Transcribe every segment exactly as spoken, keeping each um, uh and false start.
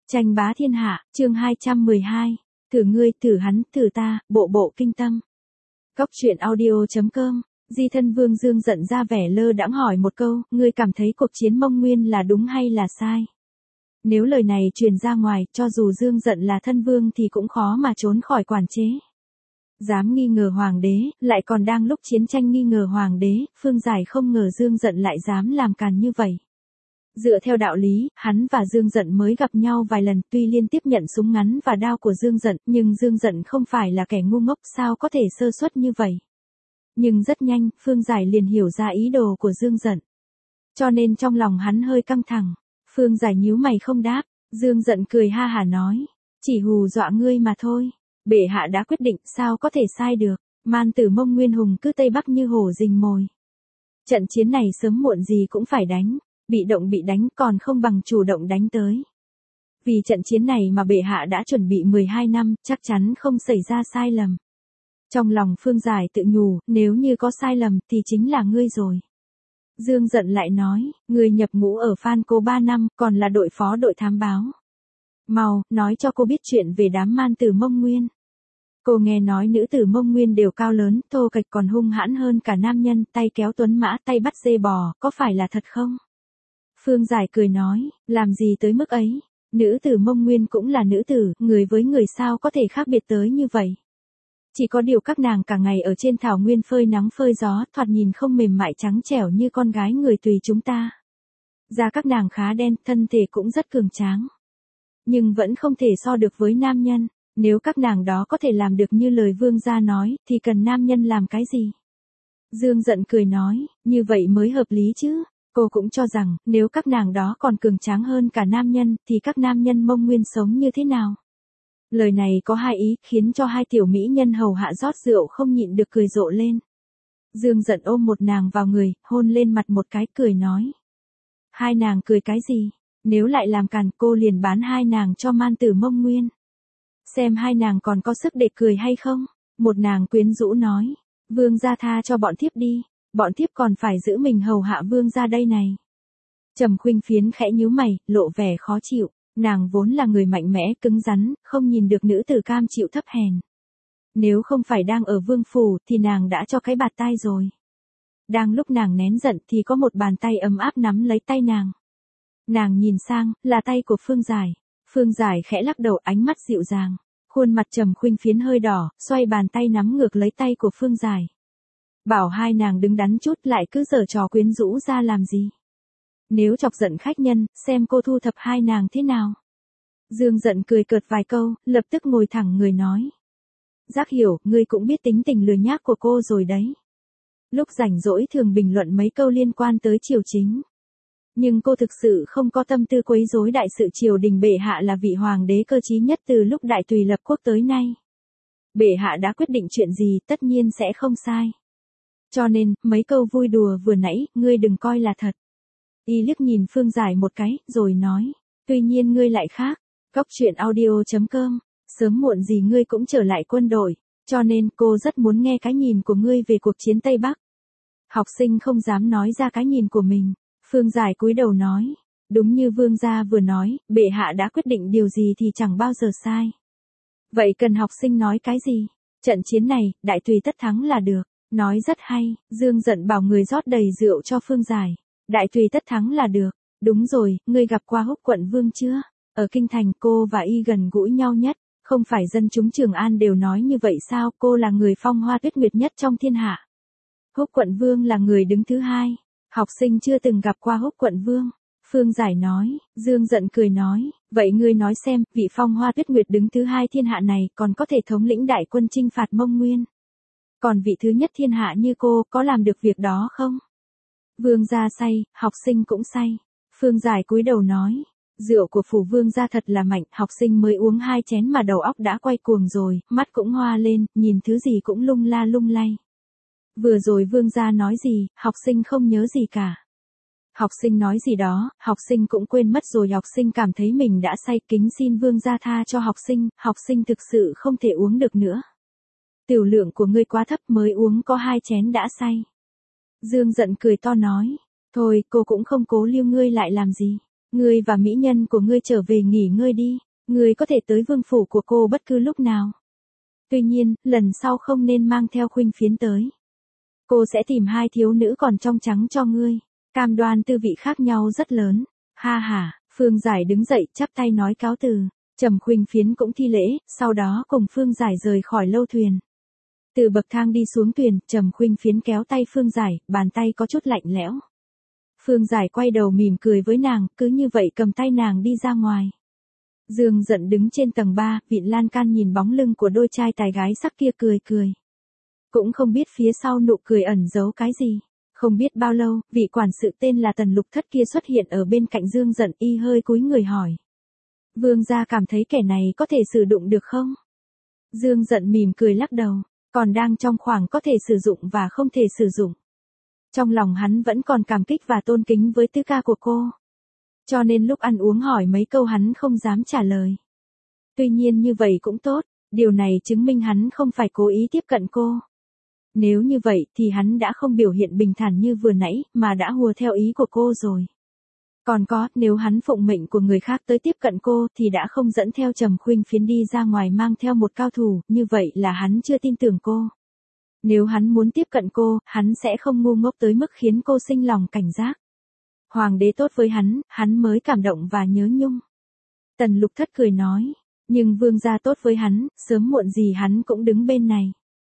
Tranh bá thiên hạ, chương hai trăm mười hai. Thử ngươi, thử hắn, thử ta, bộ bộ kinh tâm. Cóc truyện audio chấm com. Di thân Vương Dương giận ra vẻ lơ đãng hỏi một câu, ngươi cảm thấy cuộc chiến Mông Nguyên là đúng hay là sai? Nếu lời này truyền ra ngoài, cho dù Dương giận là thân vương thì cũng khó mà trốn khỏi quản chế. Dám nghi ngờ hoàng đế, lại còn đang lúc chiến tranh nghi ngờ hoàng đế, Phương Giải không ngờ Dương giận lại dám làm càn như vậy. Dựa theo đạo lý, hắn và Dương Dận mới gặp nhau vài lần, tuy liên tiếp nhận súng ngắn và đao của Dương Dận, nhưng Dương Dận không phải là kẻ ngu ngốc, sao có thể sơ suất như vậy. Nhưng rất nhanh, Phương Giải liền hiểu ra ý đồ của Dương Dận. Cho nên trong lòng hắn hơi căng thẳng. Phương Giải nhíu mày không đáp, Dương Dận cười ha hả nói, chỉ hù dọa ngươi mà thôi. Bệ hạ đã quyết định, sao có thể sai được, man tử Mông Nguyên hùng cứ Tây Bắc như hổ rình mồi. Trận chiến này sớm muộn gì cũng phải đánh. Bị động bị đánh còn không bằng chủ động đánh tới. Vì trận chiến này mà bệ hạ đã chuẩn bị mười hai năm, chắc chắn không xảy ra sai lầm. Trong lòng Phương Giải tự nhủ, nếu như có sai lầm thì chính là ngươi rồi. Dương Dận lại nói, ngươi nhập ngũ ở Phan Cô ba năm, còn là đội phó đội thám báo. Mau, nói cho cô biết chuyện về đám man tử Mông Nguyên. Cô nghe nói nữ tử Mông Nguyên đều cao lớn, thô kệch còn hung hãn hơn cả nam nhân, tay kéo tuấn mã, tay bắt dê bò, có phải là thật không? Phương Giải cười nói, làm gì tới mức ấy, nữ tử Mông Nguyên cũng là nữ tử, người với người sao có thể khác biệt tới như vậy. Chỉ có điều các nàng cả ngày ở trên thảo nguyên phơi nắng phơi gió, thoạt nhìn không mềm mại trắng trẻo như con gái người tùy chúng ta. Da các nàng khá đen, thân thể cũng rất cường tráng. Nhưng vẫn không thể so được với nam nhân, nếu các nàng đó có thể làm được như lời vương gia nói, thì cần nam nhân làm cái gì? Dương Dận cười nói, như vậy mới hợp lý chứ. Cô cũng cho rằng, nếu các nàng đó còn cường tráng hơn cả nam nhân, thì các nam nhân Mông Nguyên sống như thế nào? Lời này có hai ý, khiến cho hai tiểu mỹ nhân hầu hạ rót rượu không nhịn được cười rộ lên. Dương Dận ôm một nàng vào người, hôn lên mặt một cái, cười nói. Hai nàng cười cái gì? Nếu lại làm càn, cô liền bán hai nàng cho man tử Mông Nguyên. Xem hai nàng còn có sức để cười hay không? Một nàng quyến rũ nói. Vương gia tha cho bọn thiếp đi. Bọn thiếp còn phải giữ mình hầu hạ vương gia đây này. Trầm Khuynh Phiến khẽ nhíu mày, lộ vẻ khó chịu. Nàng vốn là người mạnh mẽ, cứng rắn, không nhìn được nữ tử cam chịu thấp hèn. Nếu không phải đang ở vương phủ thì nàng đã cho cái bạt tai rồi. Đang lúc nàng nén giận thì có một bàn tay ấm áp nắm lấy tay nàng. Nàng nhìn sang, là tay của Phương Giải. Phương Giải khẽ lắc đầu, ánh mắt dịu dàng. Khuôn mặt Trầm Khuynh Phiến hơi đỏ, xoay bàn tay nắm ngược lấy tay của Phương Giải. Bảo hai nàng đứng đắn chút, lại cứ giở trò quyến rũ ra làm gì. Nếu chọc giận khách nhân, xem cô thu thập hai nàng thế nào. Dương Dận cười cợt vài câu, lập tức ngồi thẳng người nói. Giác Hiểu, ngươi cũng biết tính tình lừa nhác của cô rồi đấy. Lúc rảnh rỗi thường bình luận mấy câu liên quan tới triều chính. Nhưng cô thực sự không có tâm tư quấy rối đại sự triều đình. Bệ hạ là vị hoàng đế cơ trí nhất từ lúc đại tùy lập quốc tới nay. Bệ hạ đã quyết định chuyện gì tất nhiên sẽ không sai. Cho nên, mấy câu vui đùa vừa nãy, ngươi đừng coi là thật. Y liếc nhìn Phương Giải một cái, rồi nói, tuy nhiên ngươi lại khác. Cóc truyện audio chấm com, sớm muộn gì ngươi cũng trở lại quân đội, cho nên cô rất muốn nghe cái nhìn của ngươi về cuộc chiến Tây Bắc. Học sinh không dám nói ra cái nhìn của mình. Phương Giải cúi đầu nói, đúng như vương gia vừa nói, bệ hạ đã quyết định điều gì thì chẳng bao giờ sai. Vậy cần học sinh nói cái gì? Trận chiến này, đại tùy tất thắng là được. Nói rất hay, Dương Dận bảo người rót đầy rượu cho Phương Giải. Đại tùy tất thắng là được. Đúng rồi, ngươi gặp qua Húc quận vương chưa? Ở kinh thành cô và y gần gũi nhau nhất. Không phải dân chúng Trường An đều nói như vậy sao? Cô là người phong hoa tuyết nguyệt nhất trong thiên hạ. Húc quận vương là người đứng thứ hai. Học sinh chưa từng gặp qua Húc quận vương. Phương Giải nói, Dương Dận cười nói, vậy ngươi nói xem, vị phong hoa tuyết nguyệt đứng thứ hai thiên hạ này còn có thể thống lĩnh đại quân chinh phạt Mông Nguyên. Còn vị thứ nhất thiên hạ như cô có làm được việc đó không? Vương gia say, học sinh cũng say. Phương Giải cúi đầu nói, rượu của phủ vương gia thật là mạnh, học sinh mới uống hai chén mà đầu óc đã quay cuồng rồi, mắt cũng hoa lên, nhìn thứ gì cũng lung la lung lay. Vừa rồi vương gia nói gì, học sinh không nhớ gì cả. Học sinh nói gì đó, học sinh cũng quên mất rồi. Học sinh cảm thấy mình đã say, kính xin vương gia tha cho học sinh, học sinh thực sự không thể uống được nữa. Tiểu lượng của ngươi quá thấp, mới uống có hai chén đã say. Dương Dận cười to nói, thôi cô cũng không cố liêu ngươi lại làm gì. Ngươi và mỹ nhân của ngươi trở về nghỉ ngơi đi, ngươi có thể tới vương phủ của cô bất cứ lúc nào. Tuy nhiên, lần sau không nên mang theo khuynh phiến tới. Cô sẽ tìm hai thiếu nữ còn trong trắng cho ngươi, cam đoan tư vị khác nhau rất lớn. Ha ha, Phương Giải đứng dậy chắp tay nói cáo từ, Trầm Khuynh Phiến cũng thi lễ, sau đó cùng Phương Giải rời khỏi lâu thuyền. Từ bậc thang đi xuống thuyền, Trầm Khuynh Phiến kéo tay Phương Giải, bàn tay có chút lạnh lẽo. Phương Giải quay đầu mỉm cười với nàng, cứ như vậy cầm tay nàng đi ra ngoài. Dương Giận đứng trên tầng ba, Vịn Lan Can nhìn bóng lưng của đôi trai tài gái sắc kia cười cười. Cũng không biết phía sau nụ cười ẩn giấu cái gì. Không biết bao lâu, vị quản sự tên là Tần Lục Thất kia xuất hiện ở bên cạnh Dương Giận, y hơi cúi người hỏi. Vương gia cảm thấy kẻ này có thể sử dụng được không? Dương Giận mỉm cười lắc đầu, còn đang trong khoảng có thể sử dụng và không thể sử dụng. Trong lòng hắn vẫn còn cảm kích và tôn kính với tứ ca của cô. Cho nên lúc ăn uống hỏi mấy câu hắn không dám trả lời. Tuy nhiên như vậy cũng tốt, điều này chứng minh hắn không phải cố ý tiếp cận cô. Nếu như vậy thì hắn đã không biểu hiện bình thản như vừa nãy, mà đã hùa theo ý của cô rồi. Còn có, nếu hắn phụng mệnh của người khác tới tiếp cận cô thì đã không dẫn theo Trầm Khuynh Phiến đi ra ngoài mang theo một cao thủ, như vậy là hắn chưa tin tưởng cô. Nếu hắn muốn tiếp cận cô, hắn sẽ không ngu ngốc tới mức khiến cô sinh lòng cảnh giác. Hoàng đế tốt với hắn, hắn mới cảm động và nhớ nhung. Tần Lục Thất cười nói, nhưng vương gia tốt với hắn, sớm muộn gì hắn cũng đứng bên này.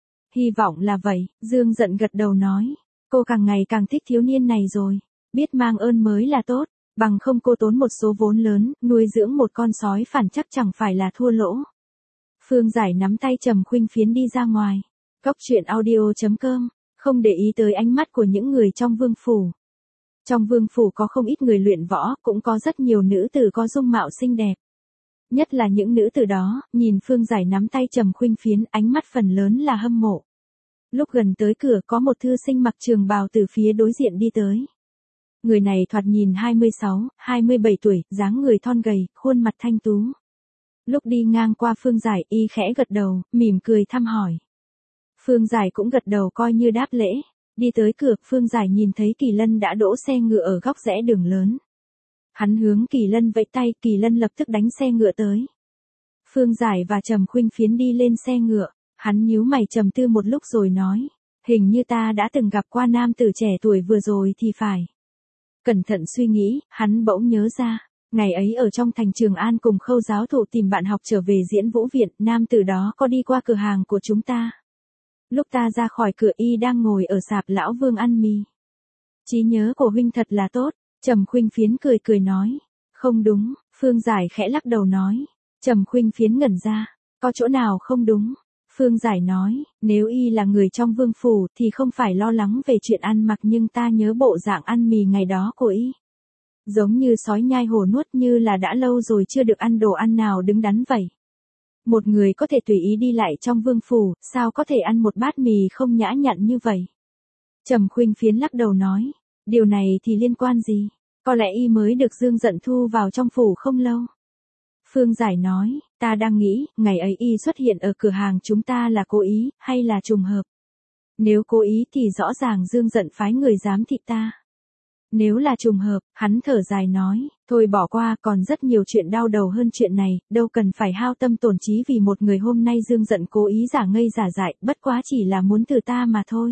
Hy vọng là vậy, Dương Giận gật đầu nói, cô càng ngày càng thích thiếu niên này rồi, biết mang ơn mới là tốt, bằng không cô tốn một số vốn lớn, nuôi dưỡng một con sói phản chắc chẳng phải là thua lỗ. Phương Giải nắm tay Trầm Khuynh Phiến đi ra ngoài. Góc truyện audio chấm com, không để ý tới ánh mắt của những người trong vương phủ. Trong vương phủ có không ít người luyện võ, cũng có rất nhiều nữ tử có dung mạo xinh đẹp. Nhất là những nữ tử đó, nhìn Phương Giải nắm tay Trầm Khuynh Phiến, ánh mắt phần lớn là hâm mộ. Lúc gần tới cửa có một thư sinh mặc trường bào từ phía đối diện đi tới. Người này thoạt nhìn hai mươi sáu, hai mươi bảy tuổi, dáng người thon gầy, khuôn mặt thanh tú. Lúc đi ngang qua Phương Giải, y khẽ gật đầu, mỉm cười thăm hỏi. Phương Giải cũng gật đầu coi như đáp lễ. Đi tới cửa, Phương Giải nhìn thấy Kỳ Lân đã đỗ xe ngựa ở góc rẽ đường lớn. Hắn hướng Kỳ Lân vẫy tay, Kỳ Lân lập tức đánh xe ngựa tới. Phương Giải và Trầm Khuynh Phiến đi lên xe ngựa, hắn nhíu mày trầm tư một lúc rồi nói, hình như ta đã từng gặp qua nam tử trẻ tuổi vừa rồi thì phải. Cẩn thận suy nghĩ, hắn bỗng nhớ ra, ngày ấy ở trong thành Trường An cùng Khâu giáo thụ tìm bạn học trở về diễn vũ viện, nam tử đó có đi qua cửa hàng của chúng ta. Lúc ta ra khỏi cửa y đang ngồi ở sạp lão Vương ăn mì. Trí nhớ của huynh thật là tốt, Trầm Khuynh Phiến cười cười nói. Không đúng, Phương Giải khẽ lắc đầu nói. Trầm Khuynh Phiến ngẩn ra, có chỗ nào không đúng? Phương Giải nói, nếu y là người trong vương phủ thì không phải lo lắng về chuyện ăn mặc, nhưng ta nhớ bộ dạng ăn mì ngày đó của y. Giống như sói nhai hổ nuốt, như là đã lâu rồi chưa được ăn đồ ăn nào đứng đắn vậy. Một người có thể tùy ý đi lại trong vương phủ, sao có thể ăn một bát mì không nhã nhặn như vậy? Trầm Khuynh Phiến lắc đầu nói, điều này thì liên quan gì? Có lẽ y mới được Dương Giận thu vào trong phủ không lâu. Phương Giải nói, ta đang nghĩ, ngày ấy y xuất hiện ở cửa hàng chúng ta là cố ý, hay là trùng hợp? Nếu cố ý thì rõ ràng Dương Giận phái người giám thị ta. Nếu là trùng hợp, hắn thở dài nói, thôi bỏ qua, còn rất nhiều chuyện đau đầu hơn chuyện này, đâu cần phải hao tâm tổn trí vì một người. Hôm nay Dương Giận cố ý giả ngây giả dại, bất quá chỉ là muốn thử ta mà thôi.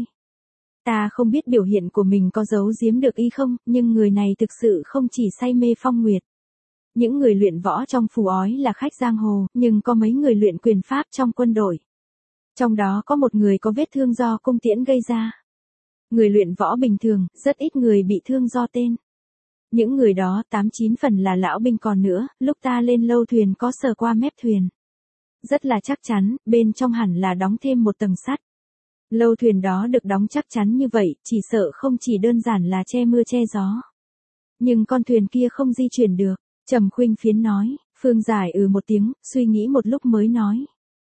Ta không biết biểu hiện của mình có giấu giếm được y không, nhưng người này thực sự không chỉ say mê phong nguyệt. Những người luyện võ trong phủ ói là khách giang hồ, nhưng có mấy người luyện quyền pháp trong quân đội. Trong đó có một người có vết thương do cung tiễn gây ra. Người luyện võ bình thường, rất ít người bị thương do tên. Những người đó tám chín phần là lão binh, còn nữa, lúc ta lên lâu thuyền có sờ qua mép thuyền. Rất là chắc chắn, bên trong hẳn là đóng thêm một tầng sắt. Lâu thuyền đó được đóng chắc chắn như vậy, chỉ sợ không chỉ đơn giản là che mưa che gió. Nhưng con thuyền kia không di chuyển được, Trầm Khuynh Phiến nói. Phương Giải ừ một tiếng, suy nghĩ một lúc mới nói.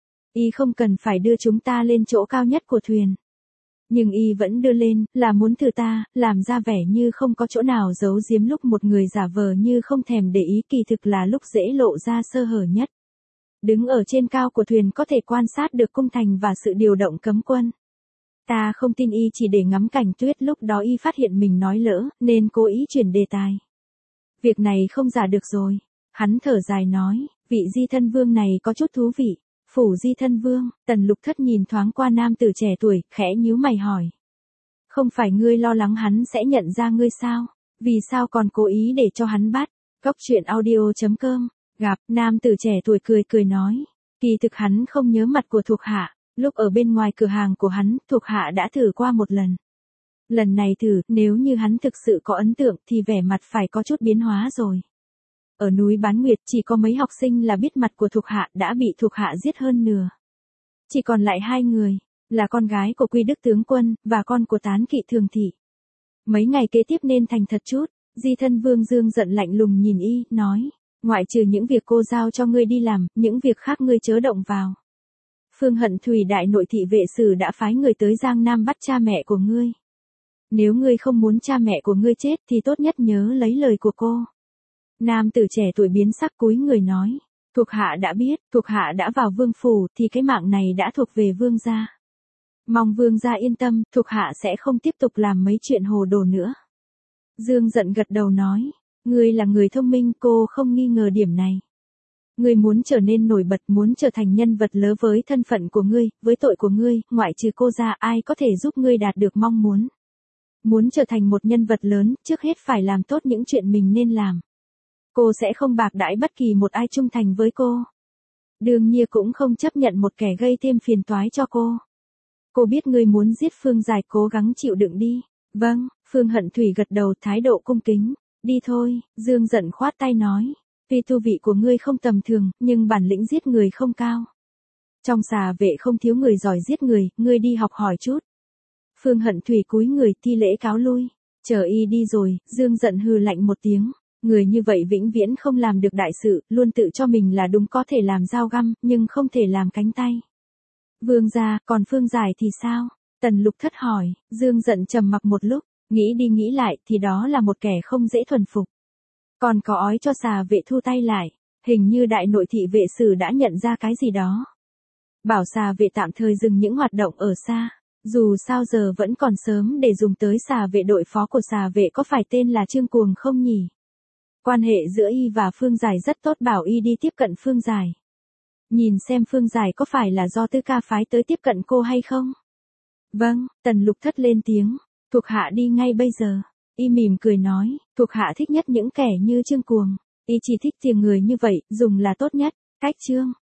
Y không cần phải đưa chúng ta lên chỗ cao nhất của thuyền. Nhưng y vẫn đưa lên, là muốn thử ta, làm ra vẻ như không có chỗ nào giấu giếm, lúc một người giả vờ như không thèm để ý, kỳ thực là lúc dễ lộ ra sơ hở nhất. Đứng ở trên cao của thuyền có thể quan sát được cung thành và sự điều động cấm quân. Ta không tin y chỉ để ngắm cảnh tuyết, lúc đó y phát hiện mình nói lỡ, nên cố ý chuyển đề tài. Việc này không giả được rồi. Hắn thở dài nói, vị di thân vương này có chút thú vị. Phủ di thân vương, Tần Lục Thất nhìn thoáng qua nam tử trẻ tuổi, khẽ nhíu mày hỏi. Không phải ngươi lo lắng hắn sẽ nhận ra ngươi sao? Vì sao còn cố ý để cho hắn bắt? Cốc truyện audio chấm com, gặp, nam tử trẻ tuổi cười cười nói. Kỳ thực hắn không nhớ mặt của thuộc hạ, lúc ở bên ngoài cửa hàng của hắn, thuộc hạ đã thử qua một lần. Lần này thử, nếu như hắn thực sự có ấn tượng thì vẻ mặt phải có chút biến hóa rồi. Ở núi Bán Nguyệt chỉ có mấy học sinh là biết mặt của thuộc hạ đã bị thuộc hạ giết hơn nửa. Chỉ còn lại hai người, là con gái của Quy Đức tướng quân, và con của Tán Kỵ Thường Thị. Mấy ngày kế tiếp nên thành thật chút, di thân Vương Dương giận lạnh lùng nhìn y, nói, ngoại trừ những việc cô giao cho ngươi đi làm, những việc khác ngươi chớ động vào. Phương Hận Thủy đại nội thị vệ sử đã phái người tới Giang Nam bắt cha mẹ của ngươi. Nếu ngươi không muốn cha mẹ của ngươi chết thì tốt nhất nhớ lấy lời của cô. Nam tử trẻ tuổi biến sắc cúi người nói, thuộc hạ đã biết, thuộc hạ đã vào vương phủ thì cái mạng này đã thuộc về vương gia. Mong vương gia yên tâm, thuộc hạ sẽ không tiếp tục làm mấy chuyện hồ đồ nữa. Dương giận gật đầu nói, ngươi là người thông minh, cô không nghi ngờ điểm này. Ngươi muốn trở nên nổi bật, muốn trở thành nhân vật lớn với thân phận của ngươi, với tội của ngươi, ngoại trừ cô ra ai có thể giúp ngươi đạt được mong muốn. Muốn trở thành một nhân vật lớn, trước hết phải làm tốt những chuyện mình nên làm. Cô sẽ không bạc đãi bất kỳ một ai trung thành với cô. Đương nhiên cũng không chấp nhận một kẻ gây thêm phiền toái cho cô. Cô biết ngươi muốn giết Phương Giải, cố gắng chịu đựng đi. Vâng, Phương Hận Thủy gật đầu thái độ cung kính. Đi thôi, Dương giận khoát tay nói. Tuy tu vị của ngươi không tầm thường, nhưng bản lĩnh giết người không cao. Trong xà vệ không thiếu người giỏi giết người, ngươi đi học hỏi chút. Phương Hận Thủy cúi người thi lễ cáo lui. Chờ y đi rồi, Dương giận hừ lạnh một tiếng. Người như vậy vĩnh viễn không làm được đại sự, luôn tự cho mình là đúng, có thể làm dao găm, nhưng không thể làm cánh tay. Vương gia, còn Phương Giải thì sao? Tần Lục Thất hỏi. Dương giận trầm mặc một lúc, nghĩ đi nghĩ lại thì đó là một kẻ không dễ thuần phục. Còn có ói cho xà vệ thu tay lại, hình như đại nội thị vệ sử đã nhận ra cái gì đó. Bảo xà vệ tạm thời dừng những hoạt động ở xa, dù sao giờ vẫn còn sớm để dùng tới xà vệ. Đội phó của xà vệ có phải tên là Trương Cuồng không nhỉ? Quan hệ giữa y và Phương Giải rất tốt, bảo y đi tiếp cận Phương Giải. Nhìn xem Phương Giải có phải là do Tư Ca phái tới tiếp cận cô hay không? Vâng, Tần Lục Thất lên tiếng, thuộc hạ đi ngay bây giờ. Y mỉm cười nói, thuộc hạ thích nhất những kẻ như Trương Cuồng. Y chỉ thích tiền người như vậy, dùng là tốt nhất. Cách chương